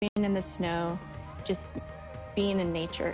being in the snow, just being in nature.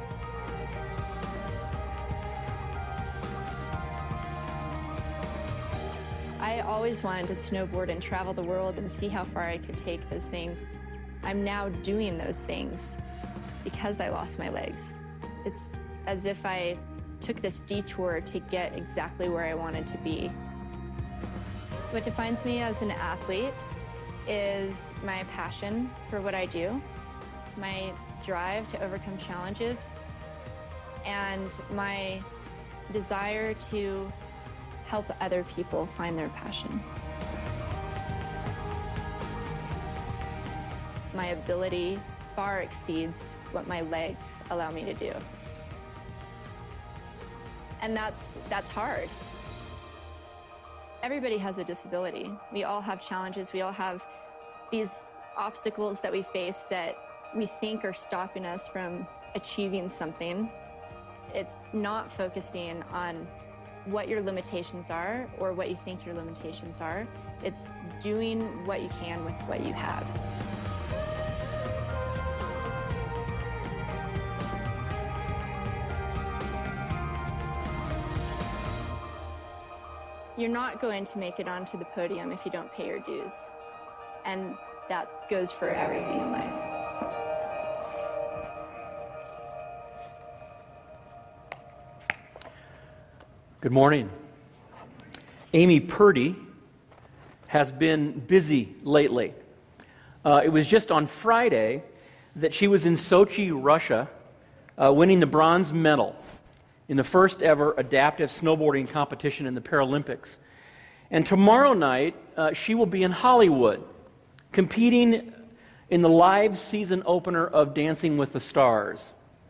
I always wanted to snowboard and travel the world and see how far I could take those things. I'm now doing those things because I lost my legs. It's as if I took this detour to get exactly where I wanted to be. What defines me as an athlete is my passion for what I do, my drive to overcome challenges, and my desire to help other people find their passion. My ability far exceeds what my legs allow me to do. And that's hard. Everybody has a disability. We all have challenges. We all have these obstacles that we face that we think are stopping us from achieving something. It's not focusing on what your limitations are or what you think your limitations are. It's doing what you can with what you have. You're not going to make it onto the podium if you don't pay your dues. And that goes for everything in life. Good morning. Amy Purdy has been busy lately. It was just on Friday that she was in Sochi, Russia, winning the bronze medal in the first ever adaptive snowboarding competition in the Paralympics. And tomorrow night, she will be in Hollywood, competing in the live season opener of Dancing with the Stars.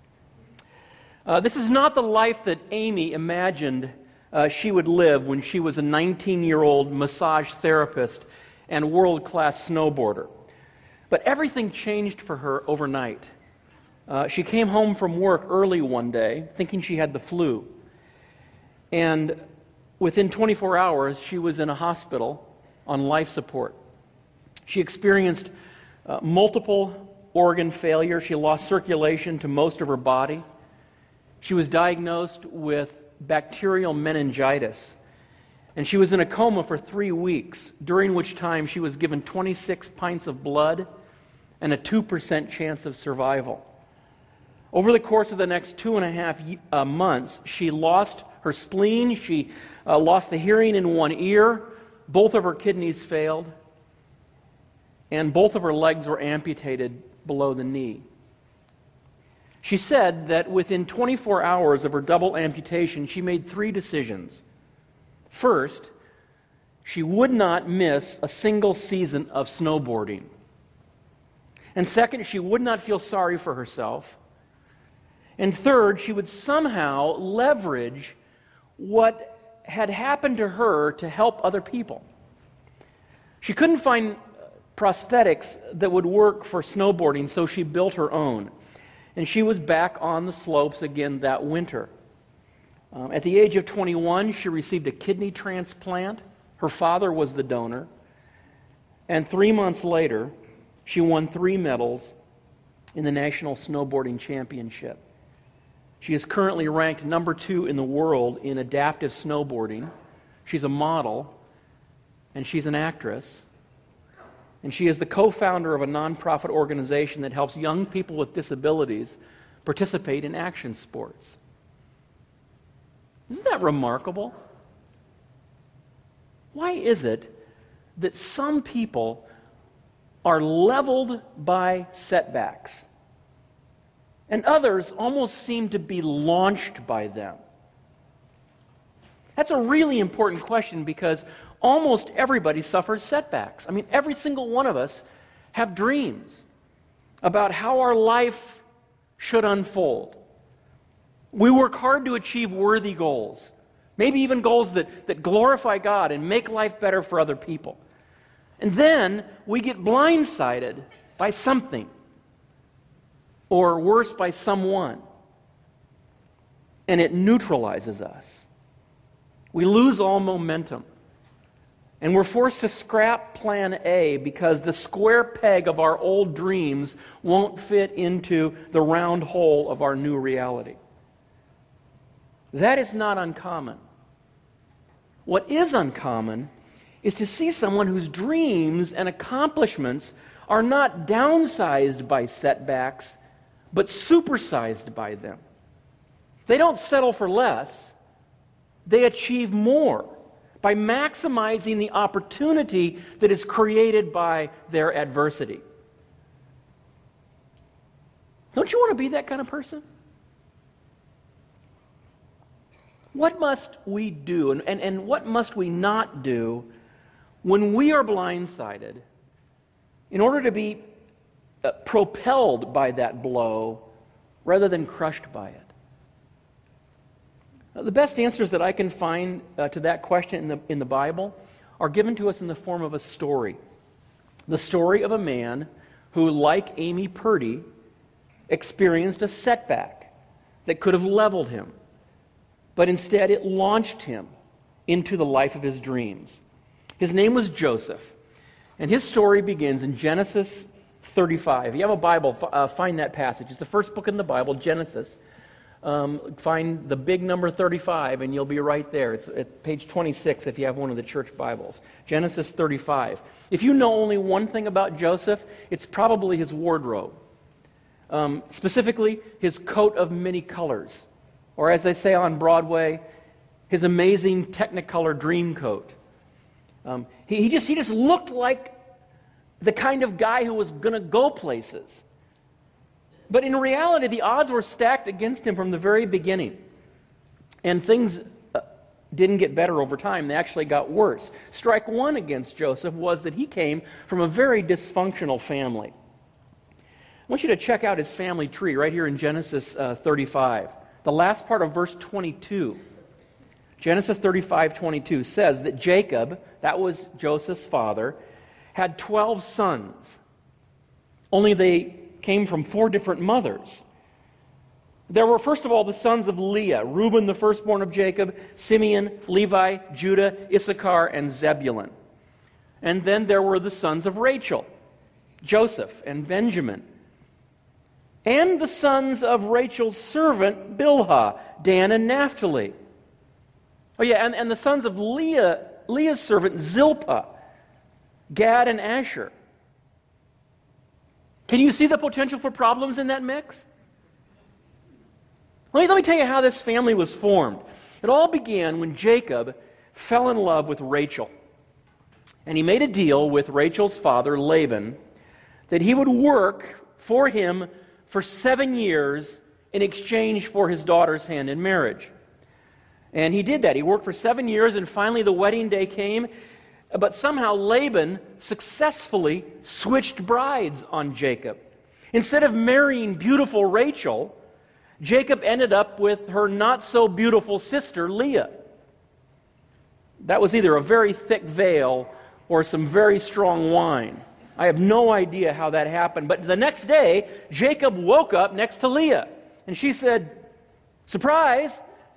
This is not the life that Amy imagined she would live when she was a 19-year-old massage therapist and world-class snowboarder. But everything changed for her overnight. She came home from work early one day, thinking she had the flu. And within 24 hours, she was in a hospital on life support. She experienced multiple organ failure. She lost circulation to most of her body. She was diagnosed with bacterial meningitis. And she was in a coma for 3 weeks, during which time she was given 26 pints of blood and a 2% chance of survival. Over the course of the next 2.5 months, she lost her spleen, she lost the hearing in one ear, both of her kidneys failed, and both of her legs were amputated below the knee. She said that within 24 hours of her double amputation, she made 3 decisions. First, she would not miss a single season of snowboarding. And second, she would not feel sorry for herself. And third, she would somehow leverage what had happened to her to help other people. She couldn't find prosthetics that would work for snowboarding, so she built her own. And she was back on the slopes again that winter. At the age of 21, she received a kidney transplant. Her father was the donor. And 3 months later, she won 3 medals in the National Snowboarding Championship. She is currently ranked number 2 in the world in adaptive snowboarding. She's a model, and she's an actress. And she is the co-founder of a nonprofit organization that helps young people with disabilities participate in action sports. Isn't that remarkable? Why is it that some people are leveled by setbacks, and others almost seem to be launched by them? That's a really important question because almost everybody suffers setbacks. I mean, every single one of us have dreams about how our life should unfold. We work hard to achieve worthy goals, maybe even goals that glorify God and make life better for other people. And then we get blindsided by something, or worse, by someone, and it neutralizes us. We lose all momentum. And we're forced to scrap plan A because the square peg of our old dreams won't fit into the round hole of our new reality. That is not uncommon. What is uncommon is to see someone whose dreams and accomplishments are not downsized by setbacks, but supersized by them. They don't settle for less. They achieve more by maximizing the opportunity that is created by their adversity. Don't you want to be that kind of person? What must we do and what must we not do when we are blindsided in order to be propelled by that blow rather than crushed by it? The best answers that I can find to that question in the Bible are given to us in the form of a story. The story of a man who, like Amy Purdy, experienced a setback that could have leveled him, but instead it launched him into the life of his dreams. His name was Joseph, and his story begins in Genesis 35. If you have a Bible, find that passage. It's the first book in the Bible, Genesis. Find the big number 35, and you'll be right there. It's at page 26 if you have one of the church Bibles. Genesis 35. If you know only one thing about Joseph, it's probably his wardrobe. Specifically, his coat of many colors. Or as they say on Broadway, his amazing Technicolor dream coat. He just looked like the kind of guy who was going to go places. But in reality, the odds were stacked against him from the very beginning. And things didn't get better over time. They actually got worse. Strike one against Joseph was that he came from a very dysfunctional family. I want you to check out his family tree right here in Genesis 35. The last part of verse 22. Genesis 35:22 says that Jacob, that was Joseph's father, had 12 sons. Only they came from 4 different mothers. There were, first of all, the sons of Leah, Reuben, the firstborn of Jacob, Simeon, Levi, Judah, Issachar, and Zebulun. And then there were the sons of Rachel, Joseph and Benjamin. And the sons of Rachel's servant, Bilhah, Dan and Naphtali. Oh yeah, and the sons of Leah's servant, Zilpah, Gad and Asher. Can you see the potential for problems in that mix? Let me tell you how this family was formed. It all began when Jacob fell in love with Rachel. And he made a deal with Rachel's father, Laban, that he would work for him for 7 years in exchange for his daughter's hand in marriage. And he did that. He worked for 7 years, and finally the wedding day came. But somehow Laban successfully switched brides on Jacob. Instead of marrying beautiful Rachel, Jacob ended up with her not-so-beautiful sister, Leah. That was either a very thick veil or some very strong wine. I have no idea how that happened. But the next day, Jacob woke up next to Leah. And she said, "Surprise!"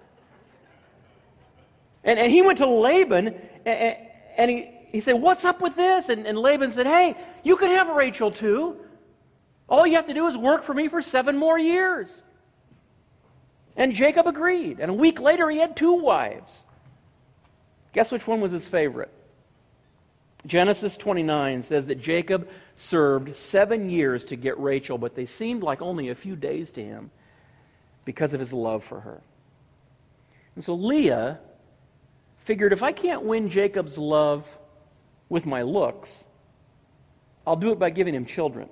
And he went to Laban, and he said, "What's up with this?" And Laban said, "Hey, you can have Rachel too. All you have to do is work for me for 7 more years." And Jacob agreed. And a week later, he had 2 wives. Guess which one was his favorite? Genesis 29 says that Jacob served 7 years to get Rachel, but they seemed like only a few days to him because of his love for her. And so Leah figured, if I can't win Jacob's love with my looks, I'll do it by giving him children.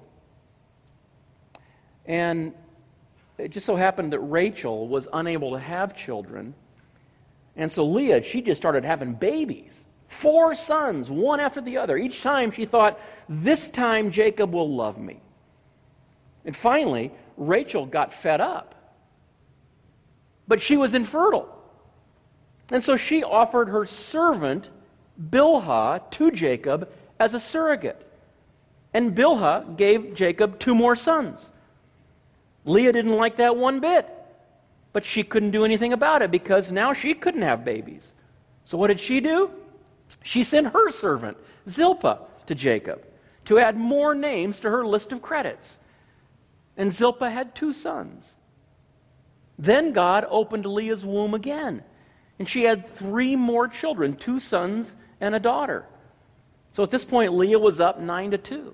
And it just so happened that Rachel was unable to have children. And so Leah, she just started having babies. 4 sons, one after the other. Each time she thought, this time Jacob will love me. And finally, Rachel got fed up. But she was infertile. And so she offered her servant, Bilhah, to Jacob as a surrogate. And Bilhah gave Jacob 2 more sons. Leah didn't like that one bit. But she couldn't do anything about it because now she couldn't have babies. So what did she do? she sent her servant, Zilpah, to Jacob to add more names to her list of credits. And Zilpah had 2 sons. Then God opened Leah's womb again, and she had 3 more children, 2 sons and a daughter. So at this point, Leah was up 9-2.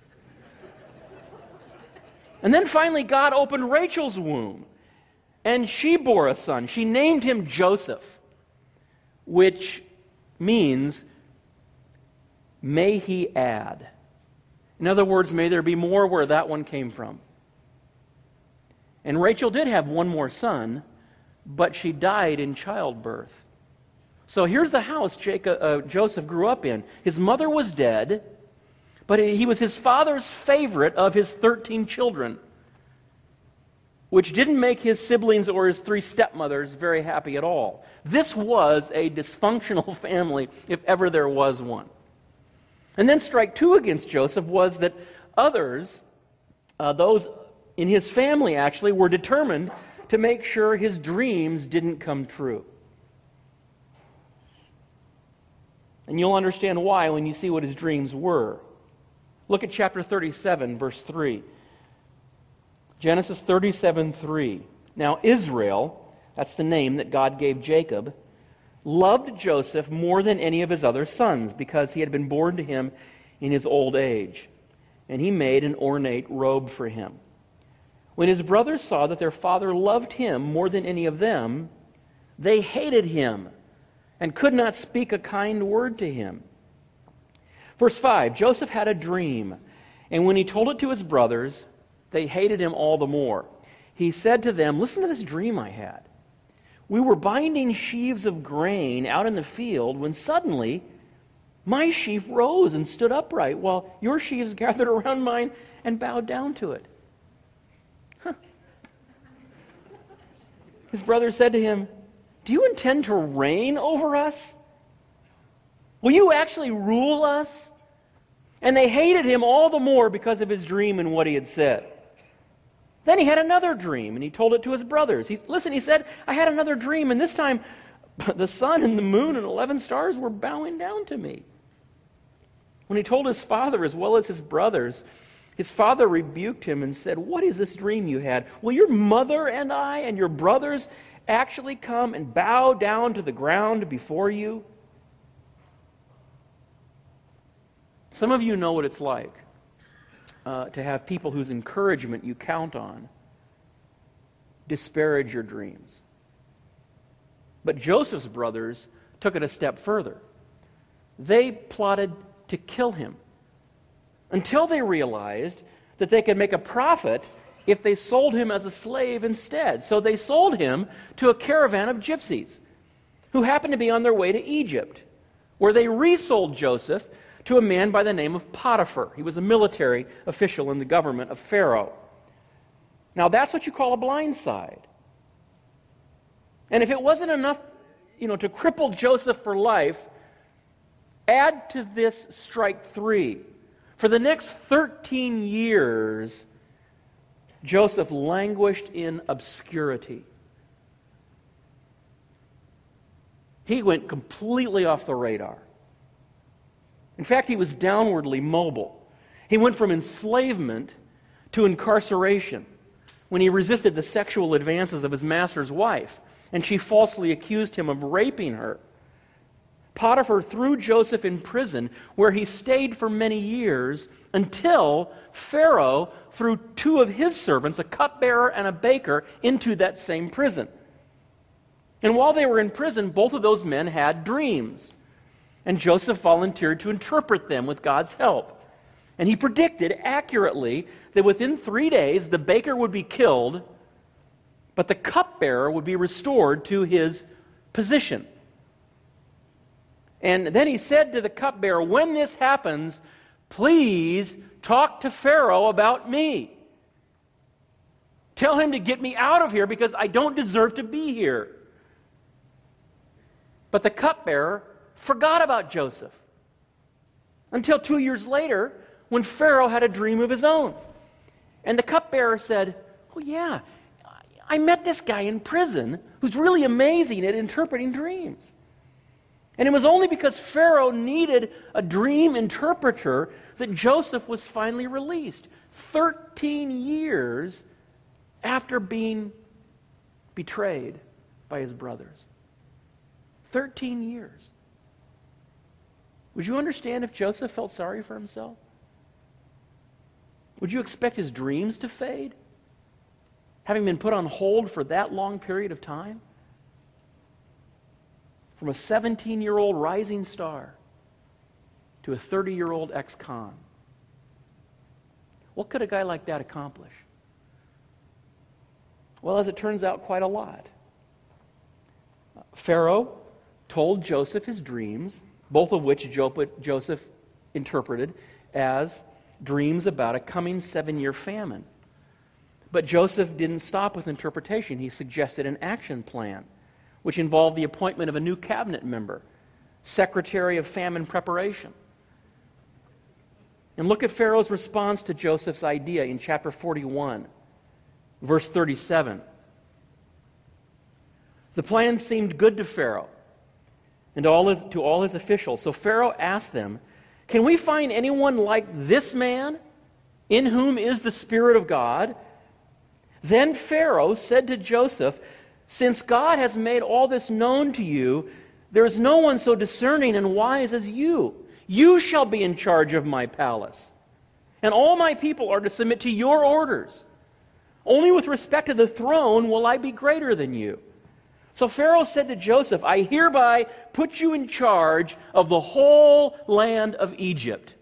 And then finally, God opened Rachel's womb, and she bore a son. She named him Joseph, which means, may he add. In other words, may there be more where that one came from. And Rachel did have 1 more son, but she died in childbirth. So here's the house Joseph grew up in. His mother was dead, but he was his father's favorite of his 13 children, which didn't make his siblings or his 3 stepmothers very happy at all. This was a dysfunctional family, if ever there was one. And then strike 2 against Joseph was that others, those in his family actually, were determined to make sure his dreams didn't come true. And you'll understand why when you see what his dreams were. Look at chapter 37, verse 3. Genesis 37:3. Now Israel, that's the name that God gave Jacob, loved Joseph more than any of his other sons because he had been born to him in his old age. And he made an ornate robe for him. When his brothers saw that their father loved him more than any of them, they hated him and could not speak a kind word to him. Verse 5, Joseph had a dream, and when he told it to his brothers, they hated him all the more. He said to them, listen to this dream I had. We were binding sheaves of grain out in the field when suddenly my sheaf rose and stood upright while your sheaves gathered around mine and bowed down to it. His brother said to him, do you intend to reign over us? Will you actually rule us? And they hated him all the more because of his dream and what he had said. Then he had another dream, and he told it to his brothers. He said, I had another dream, and this time the sun and the moon and 11 stars were bowing down to me. When he told his father as well as his brothers, his father rebuked him and said, what is this dream you had? Will your mother and I and your brothers actually come and bow down to the ground before you? Some of you know what it's like to have people whose encouragement you count on disparage your dreams. But Joseph's brothers took it a step further. They plotted to kill him until they realized that they could make a profit if they sold him as a slave instead. So they sold him to a caravan of gypsies who happened to be on their way to Egypt, where they resold Joseph to a man by the name of Potiphar. He was a military official in the government of Pharaoh. Now that's what you call a blindside. And if it wasn't enough, to cripple Joseph for life, add to this strike 3. For the next 13 years, Joseph languished in obscurity. He went completely off the radar. In fact, he was downwardly mobile. He went from enslavement to incarceration when he resisted the sexual advances of his master's wife, and she falsely accused him of raping her. Potiphar threw Joseph in prison, where he stayed for many years until Pharaoh threw 2 of his servants, a cupbearer and a baker, into that same prison. And while they were in prison, both of those men had dreams. And Joseph volunteered to interpret them with God's help. And he predicted accurately that within 3 days the baker would be killed, but the cupbearer would be restored to his position. And then he said to the cupbearer, when this happens, please talk to Pharaoh about me. Tell him to get me out of here because I don't deserve to be here. But the cupbearer forgot about Joseph until 2 years later when Pharaoh had a dream of his own. And the cupbearer said, oh yeah, I met this guy in prison who's really amazing at interpreting dreams. And it was only because Pharaoh needed a dream interpreter that Joseph was finally released. 13 years after being betrayed by his brothers. 13 years. Would you understand if Joseph felt sorry for himself? Would you expect his dreams to fade, having been put on hold for that long period of time? From a 17-year-old rising star to a 30-year-old ex-con. What could a guy like that accomplish? Well, as it turns out, quite a lot. Pharaoh told Joseph his dreams, both of which Joseph interpreted as dreams about a coming 7-year famine. But Joseph didn't stop with interpretation. He suggested an action plan, which involved the appointment of a new cabinet member, secretary of famine preparation. And look at Pharaoh's response to Joseph's idea in chapter 41, verse 37. The plan seemed good to Pharaoh and to all his officials. So Pharaoh asked them, "Can we find anyone like this man in whom is the Spirit of God?" Then Pharaoh said to Joseph, "Since God has made all this known to you, there is no one so discerning and wise as you. You shall be in charge of my palace, and all my people are to submit to your orders. Only with respect to the throne will I be greater than you." So Pharaoh said to Joseph, "I hereby put you in charge of the whole land of Egypt."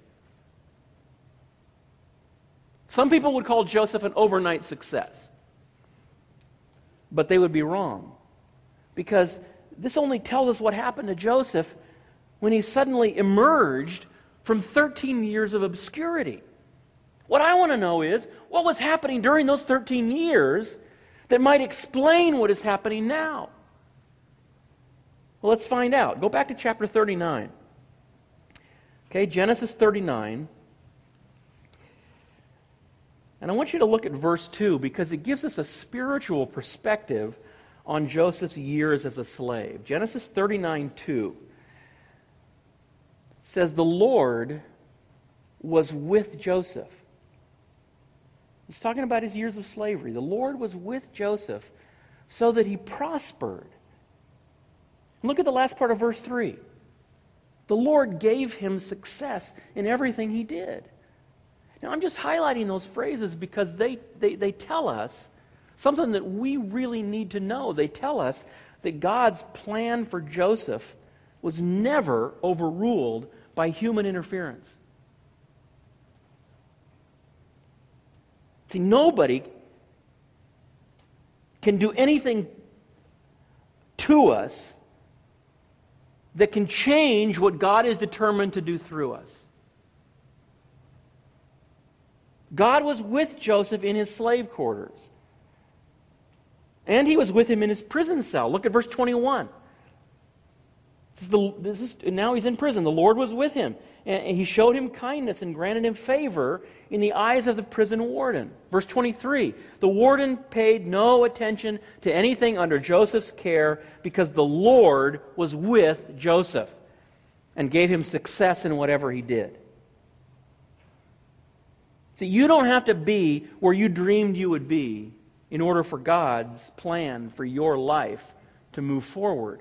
Some people would call Joseph an overnight success. But they would be wrong. Because this only tells us what happened to Joseph when he suddenly emerged from 13 years of obscurity. What I want to know is, what was happening during those 13 years that might explain what is happening now? Well, let's find out. Go back to chapter 39. Okay, Genesis 39. And I want you to look at verse 2 because it gives us a spiritual perspective on Joseph's years as a slave. Genesis 39:2 says, "The Lord was with Joseph." He's talking about his years of slavery. The Lord was with Joseph so that he prospered. Look at the last part of verse 3. The Lord gave him success in everything he did. Now, I'm just highlighting those phrases because they tell us something that we really need to know. They tell us that God's plan for Joseph was never overruled by human interference. See, nobody can do anything to us that can change what God is determined to do through us. God was with Joseph in his slave quarters. And he was with him in his prison cell. Look at verse 21. Now he's in prison. The Lord was with him. And he showed him kindness and granted him favor in the eyes of the prison warden. Verse 23. The warden paid no attention to anything under Joseph's care because the Lord was with Joseph and gave him success in whatever he did. See, you don't have to be where you dreamed you would be in order for God's plan for your life to move forward.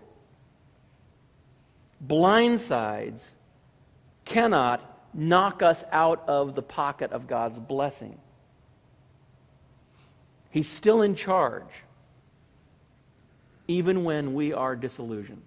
Blindsides cannot knock us out of the pocket of God's blessing. He's still in charge, even when we are disillusioned.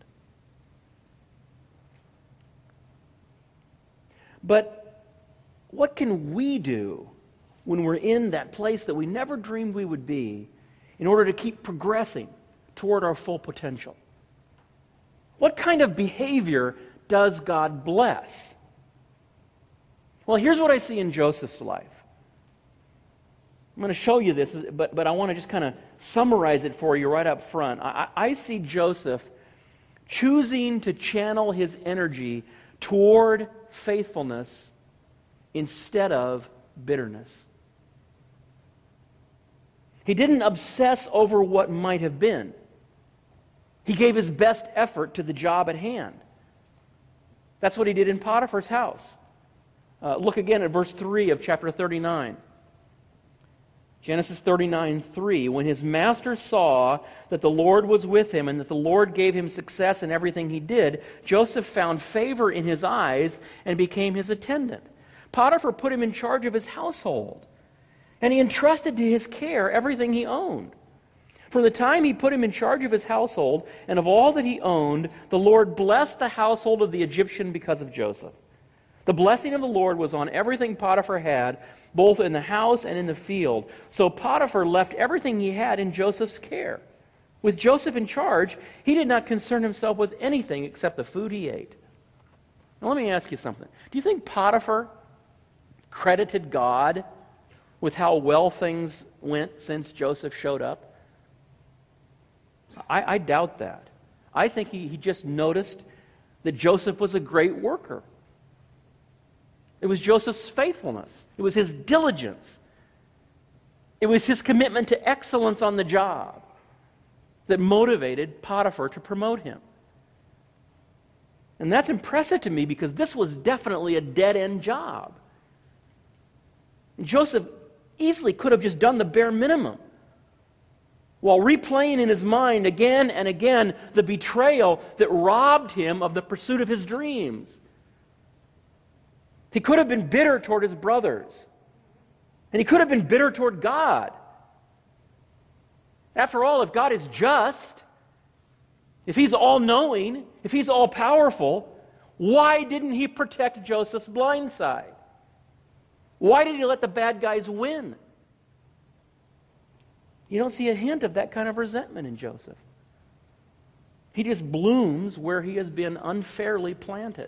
But what can we do when we're in that place that we never dreamed we would be in order to keep progressing toward our full potential? What kind of behavior does God bless? Well, here's what I see in Joseph's life. I'm going to show you this, but I want to just kind of summarize it for you right up front. I see Joseph choosing to channel his energy toward faithfulness instead of bitterness. He didn't obsess over what might have been. He gave his best effort to the job at hand. That's what he did in Potiphar's house. Look again at verse 3 of chapter 39. Genesis 39:3. When his master saw that the Lord was with him and that the Lord gave him success in everything he did, Joseph found favor in his eyes and became his attendant. Potiphar put him in charge of his household, and he entrusted to his care everything he owned. From the time he put him in charge of his household and of all that he owned, the Lord blessed the household of the Egyptian because of Joseph. The blessing of the Lord was on everything Potiphar had, both in the house and in the field. So Potiphar left everything he had in Joseph's care. With Joseph in charge, he did not concern himself with anything except the food he ate. Now let me ask you something. Do you think Potiphar credited God with how well things went since Joseph showed up? I doubt that. I think he just noticed that Joseph was a great worker. It was Joseph's faithfulness. It was his diligence. It was his commitment to excellence on the job that motivated Potiphar to promote him. And that's impressive to me because this was definitely a dead-end job. And Joseph easily could have just done the bare minimum while replaying in his mind again and again the betrayal that robbed him of the pursuit of his dreams. He could have been bitter toward his brothers. And he could have been bitter toward God. After all, if God is just, if He's all-knowing, if He's all-powerful, why didn't He protect Joseph's blind side? Why did He let the bad guys win? You don't see a hint of that kind of resentment in Joseph. He just blooms where he has been unfairly planted.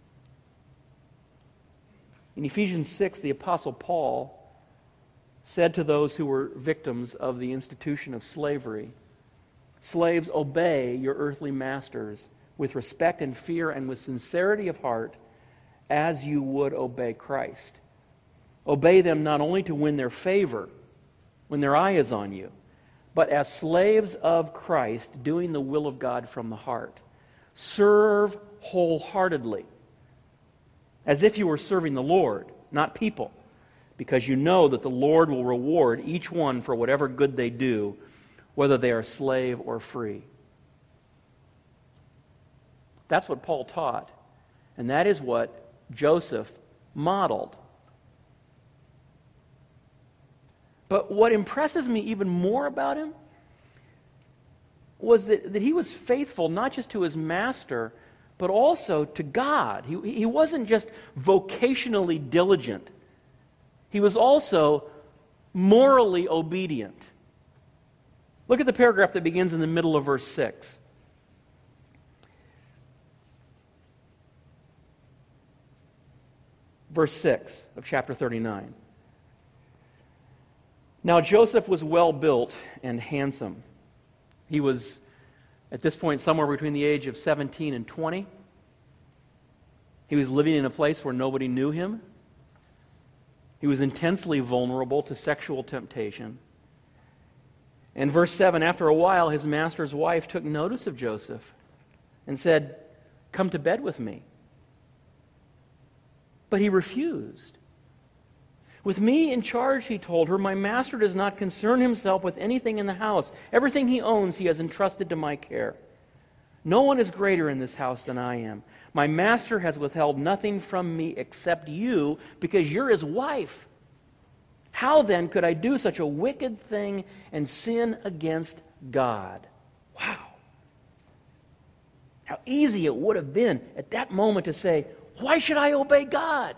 In Ephesians 6, the Apostle Paul said to those who were victims of the institution of slavery, "Slaves, obey your earthly masters with respect and fear and with sincerity of heart, as you would obey Christ. Obey them not only to win their favor when their eye is on you, but as slaves of Christ, doing the will of God from the heart. Serve wholeheartedly, as if you were serving the Lord, not people, because you know that the Lord will reward each one for whatever good they do, whether they are slave or free." That's what Paul taught, and that is what Joseph modeled. But what impresses me even more about him was that he was faithful not just to his master, but also to God. He wasn't just vocationally diligent. He was also morally obedient. Look at the paragraph that begins in the middle of verse 6. Verse 6 of chapter 39. Now Joseph was well built and handsome. He was, at this point, somewhere between the age of 17 and 20. He was living in a place where nobody knew him. He was intensely vulnerable to sexual temptation. And verse 7, after a while, his master's wife took notice of Joseph and said, "Come to bed with me." But he refused. "With me in charge," he told her, "my master does not concern himself with anything in the house. Everything he owns he has entrusted to my care. No one is greater in this house than I am. My master has withheld nothing from me except you, because you're his wife. How then could I do such a wicked thing and sin against God?" Wow. How easy it would have been at that moment to say, "Why should I obey God?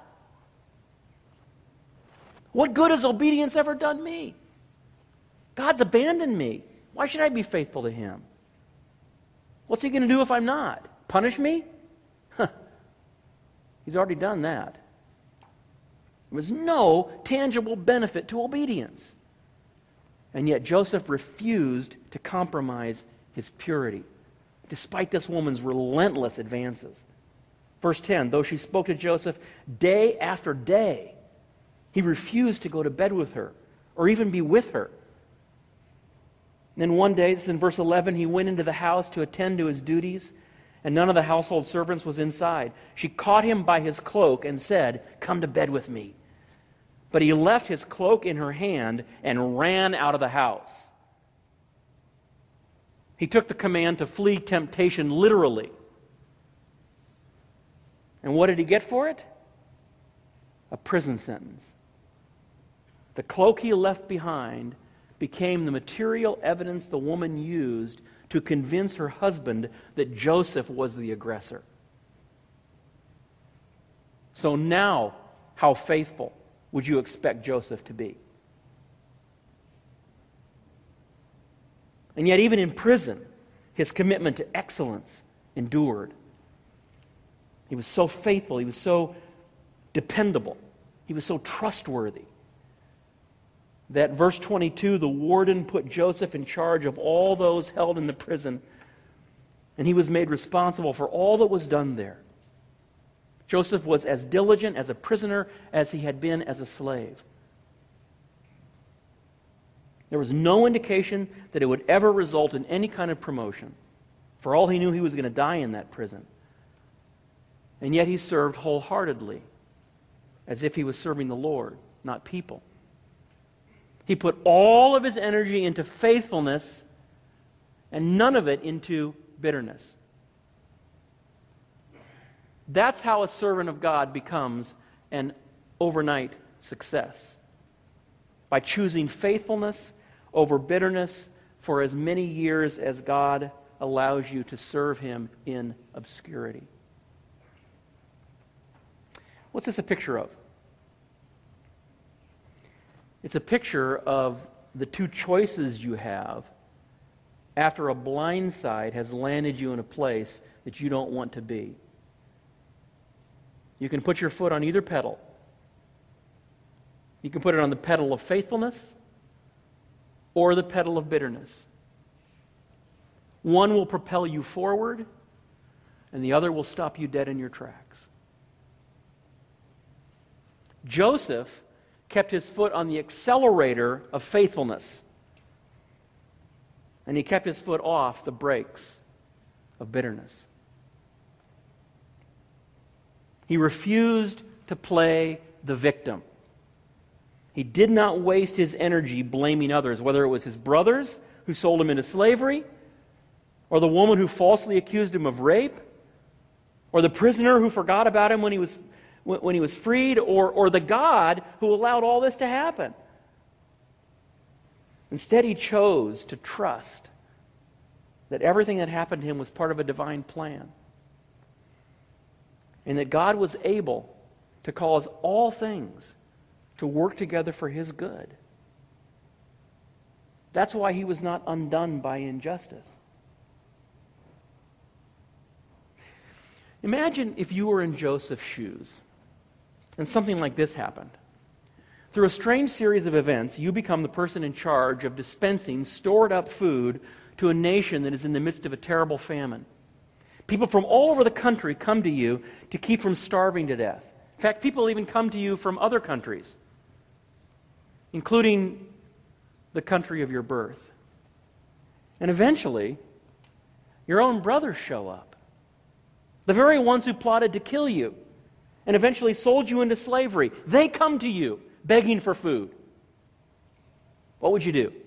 What good has obedience ever done me? God's abandoned me. Why should I be faithful to Him? What's He going to do if I'm not? Punish me? He's already done that." There was no tangible benefit to obedience. And yet Joseph refused to compromise his purity, despite this woman's relentless advances. Verse 10, though she spoke to Joseph day after day, he refused to go to bed with her or even be with her. And then one day, this is in verse 11, he went into the house to attend to his duties. and none of the household servants was inside. She caught him by his cloak and said, "Come to bed with me." But he left his cloak in her hand and ran out of the house. He took the command to flee temptation literally. And what did he get for it? A prison sentence. The cloak he left behind became the material evidence the woman used to convince her husband that Joseph was the aggressor. So now, how faithful would you expect Joseph to be? And yet, even in prison, his commitment to excellence endured. He was so faithful, he was so dependable, he was so trustworthy that verse 22, the warden put Joseph in charge of all those held in the prison, and he was made responsible for all that was done there. Joseph was as diligent as a prisoner as he had been as a slave. There was no indication that it would ever result in any kind of promotion. For all he knew, he was going to die in that prison. And yet he served wholeheartedly, as if he was serving the Lord, not people. He put all of his energy into faithfulness and none of it into bitterness. That's how a servant of God becomes an overnight success. By choosing faithfulness over bitterness for as many years as God allows you to serve Him in obscurity. What's this a picture of? It's a picture of the two choices you have after a blindside has landed you in a place that you don't want to be. You can put your foot on either pedal. You can put it on the pedal of faithfulness or the pedal of bitterness. One will propel you forward, and the other will stop you dead in your tracks. Joseph kept his foot on the accelerator of faithfulness, and he kept his foot off the brakes of bitterness. He refused to play the victim. He did not waste his energy blaming others, whether it was his brothers who sold him into slavery, or the woman who falsely accused him of rape, or the prisoner who forgot about him when he was freed, or the God who allowed all this to happen. Instead, he chose to trust that everything that happened to him was part of a divine plan, and that God was able to cause all things to work together for his good. That's why he was not undone by injustice. Imagine if you were in Joseph's shoes and something like this happened. Through a strange series of events, you become the person in charge of dispensing stored up food to a nation that is in the midst of a terrible famine. People from all over the country come to you to keep from starving to death. In fact, people even come to you from other countries, including the country of your birth. And eventually, your own brothers show up. The very ones who plotted to kill you and eventually sold you into slavery. They come to you begging for food. What would you do?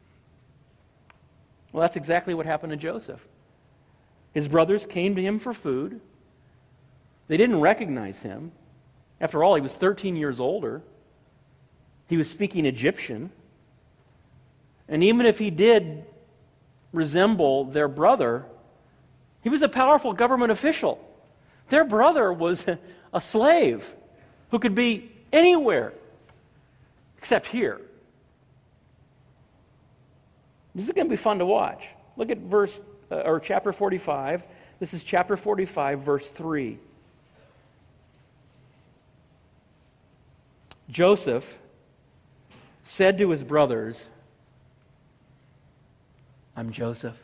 Well, that's exactly what happened to Joseph. His brothers came to him for food. They didn't recognize him. After all, he was 13 years older. He was speaking Egyptian. And even if he did resemble their brother, he was a powerful government official. Their brother was a slave who could be anywhere except here. This is going to be fun to watch. Look at chapter 45. This is chapter 45, verse 3. Joseph said to his brothers, "I'm Joseph.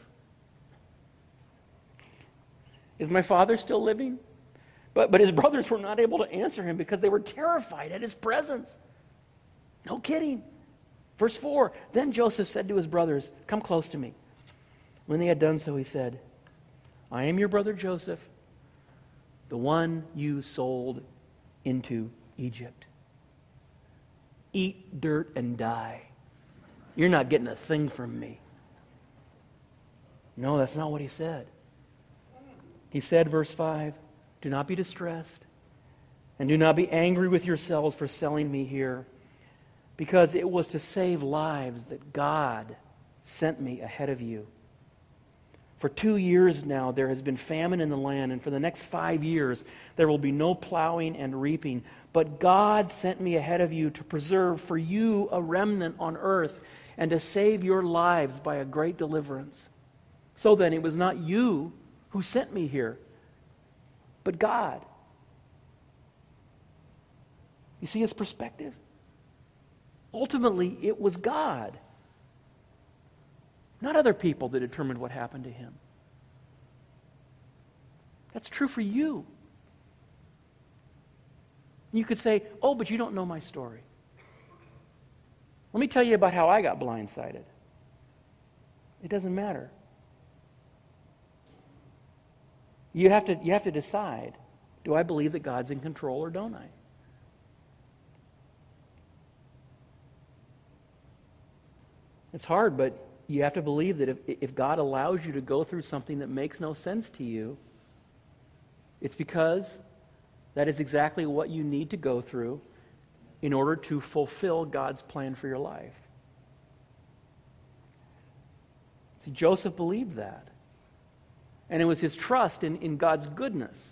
Is my father still living?" But his brothers were not able to answer him because they were terrified at his presence. No kidding. Verse 4, then Joseph said to his brothers, "Come close to me." When they had done so, he said, I am your brother Joseph, the one you sold into Egypt. Eat dirt and die. You're not getting a thing from me. No, that's not what he said. He said, verse 5, do not be distressed, and do not be angry with yourselves for selling me here, because it was to save lives that God sent me ahead of you. For 2 years now there has been famine in the land, and for the next 5 years there will be no plowing and reaping. But God sent me ahead of you to preserve for you a remnant on earth and to save your lives by a great deliverance. So then it was not you who sent me here, but God. You see his perspective? Ultimately, it was God, not other people, that determined what happened to him. That's true for you. You could say, oh, but you don't know my story. Let me tell you about how I got blindsided. It doesn't matter. You have to decide, do I believe that God's in control or don't I? It's hard, but you have to believe that if God allows you to go through something that makes no sense to you, it's because that is exactly what you need to go through in order to fulfill God's plan for your life. See, Joseph believed that. And it was his trust in God's goodness,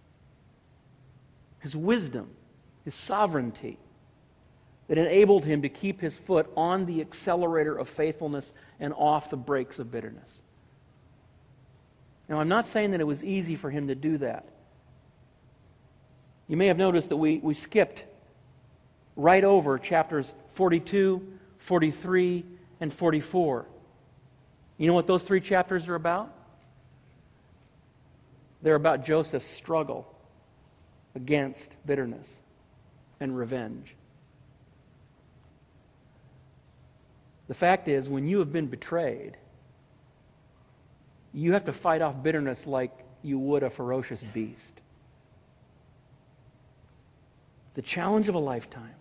his wisdom, his sovereignty, that enabled him to keep his foot on the accelerator of faithfulness and off the brakes of bitterness. Now, I'm not saying that it was easy for him to do that. You may have noticed that we skipped right over chapters 42, 43, and 44. You know what those 3 chapters are about? They're about Joseph's struggle against bitterness and revenge. The fact is, when you have been betrayed, you have to fight off bitterness like you would a ferocious beast. It's a challenge of a lifetime.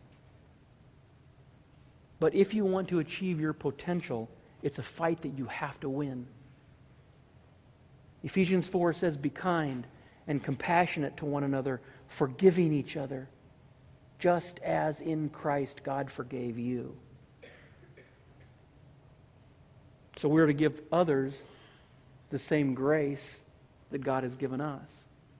But if you want to achieve your potential, it's a fight that you have to win. Ephesians 4 says, be kind and compassionate to one another, forgiving each other, just as in Christ God forgave you. So we're to give others the same grace that God has given us.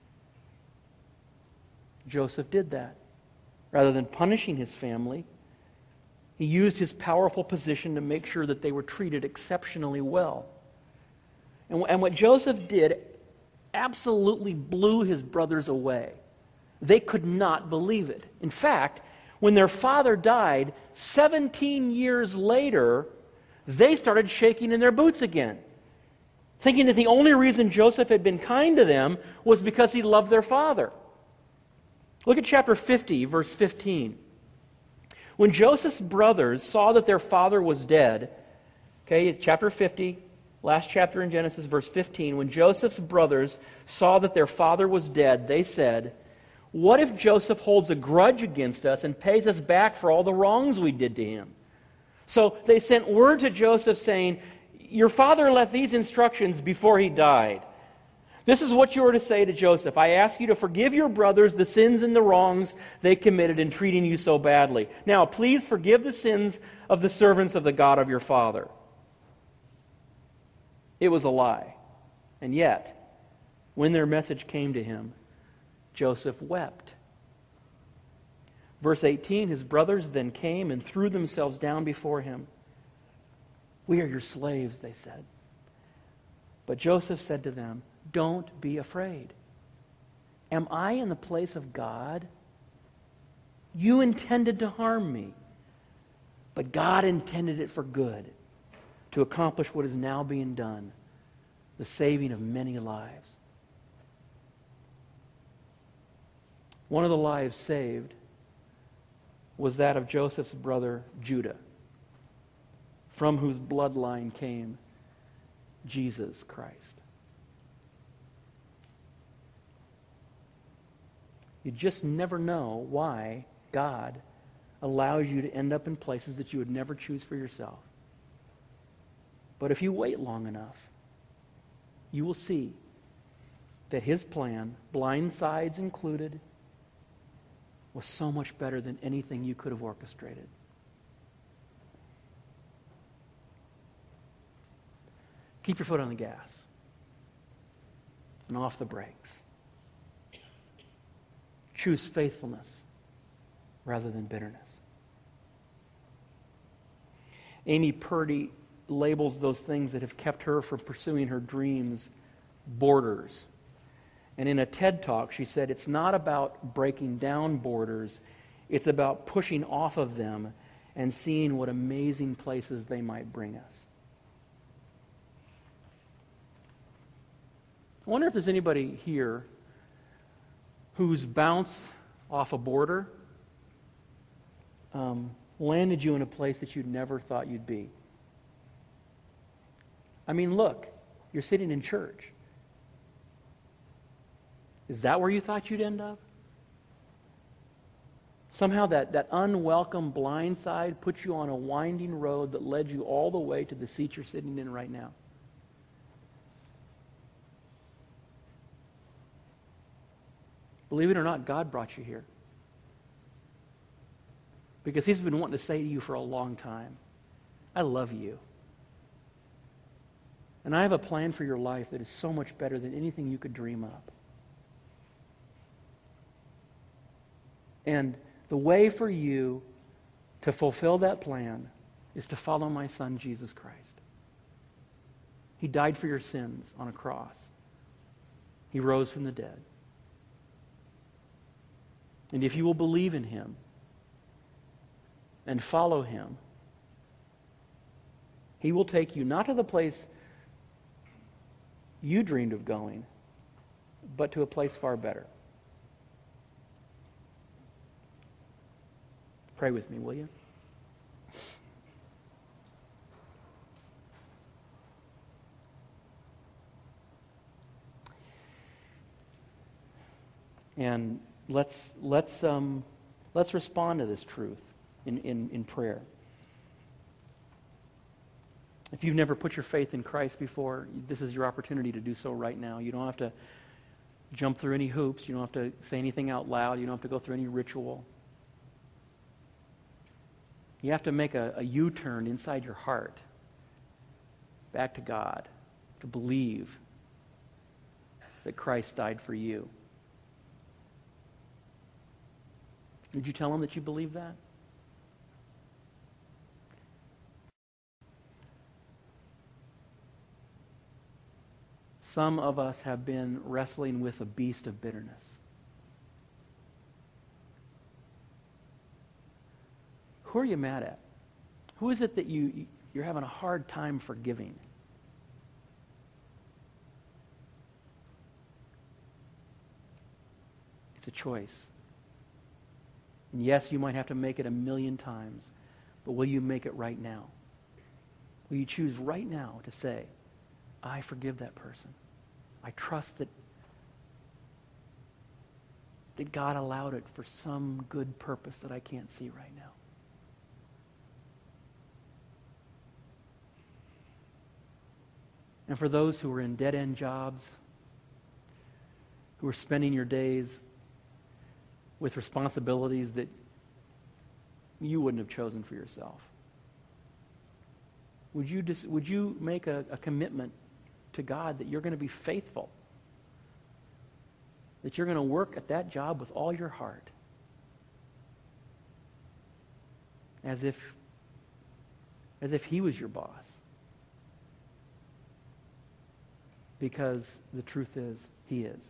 Joseph did that. Rather than punishing his family, he used his powerful position to make sure that they were treated exceptionally well. And what Joseph did absolutely blew his brothers away. They could not believe it. In fact, when their father died, 17 years later, they started shaking in their boots again, thinking that the only reason Joseph had been kind to them was because he loved their father. Look at chapter 50, verse 15. When Joseph's brothers saw that their father was dead, okay, chapter 50, last chapter in Genesis, verse 15, when Joseph's brothers saw that their father was dead, they said, what if Joseph holds a grudge against us and pays us back for all the wrongs we did to him? So they sent word to Joseph saying, your father left these instructions before he died. This is what you are to say to Joseph. I ask you to forgive your brothers the sins and the wrongs they committed in treating you so badly. Now, please forgive the sins of the servants of the God of your father. It was a lie. And yet, when their message came to him, Joseph wept. Verse 18, his brothers then came and threw themselves down before him. We are your slaves, they said. But Joseph said to them, don't be afraid. Am I in the place of God? You intended to harm me, but God intended it for good, to accomplish what is now being done, the saving of many lives. One of the lives saved was that of Joseph's brother Judah, from whose bloodline came Jesus Christ. You just never know why God allows you to end up in places that you would never choose for yourself. But if you wait long enough, you will see that his plan, blind sides included, was so much better than anything you could have orchestrated. Keep your foot on the gas and off the brakes. Choose faithfulness rather than bitterness. Amy Purdy labels those things that have kept her from pursuing her dreams borders. And in a TED Talk, she said, it's not about breaking down borders, it's about pushing off of them and seeing what amazing places they might bring us. I wonder if there's anybody here who's bounced off a border landed you in a place that you never thought you'd be. I mean, look, you're sitting in church. Is that where you thought you'd end up? Somehow that unwelcome blind side put you on a winding road that led you all the way to the seat you're sitting in right now. Believe it or not, God brought you here. Because he's been wanting to say to you for a long time, I love you. And I have a plan for your life that is so much better than anything you could dream up. And the way for you to fulfill that plan is to follow my Son, Jesus Christ. He died for your sins on a cross. He rose from the dead. And if you will believe in him and follow him, he will take you not to the place you dreamed of going, but to a place far better. Pray with me, will you? And let's respond to this truth in prayer. If you've never put your faith in Christ before, this is your opportunity to do so right now. You don't have to jump through any hoops. You don't have to say anything out loud. You don't have to go through any ritual. You have to make a U-turn inside your heart back to God, to believe that Christ died for you. Did you tell him that you believe that? Some of us have been wrestling with a beast of bitterness. Who are you mad at? Who is it that you're having a hard time forgiving? It's a choice. And yes, you might have to make it 1,000,000 times, but will you make it right now? Will you choose right now to say, I forgive that person. I trust that God allowed it for some good purpose that I can't see right now. And for those who are in dead-end jobs, who are spending your days with responsibilities that you wouldn't have chosen for yourself, would you make a commitment to God that you're going to be faithful, that you're going to work at that job with all your heart, as if he was your boss? Because the truth is, he is.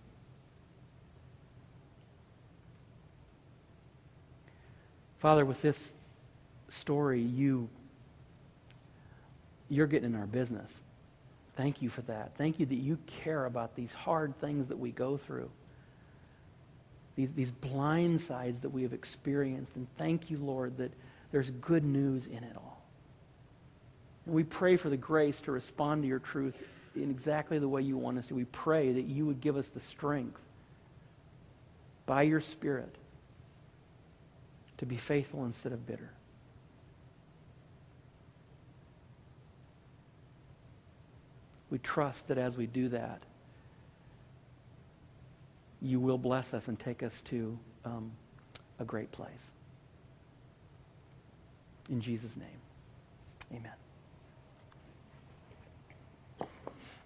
Father, with this story, you're getting in our business. Thank you for that. Thank you that you care about these hard things that we go through, these blind sides that we have experienced. And thank you, Lord, that there's good news in it all. And we pray for the grace to respond to your truth in exactly the way you want us to. We pray that you would give us the strength by your Spirit to be faithful instead of bitter. We trust that as we do that, you will bless us and take us to a great place. In Jesus' name, amen.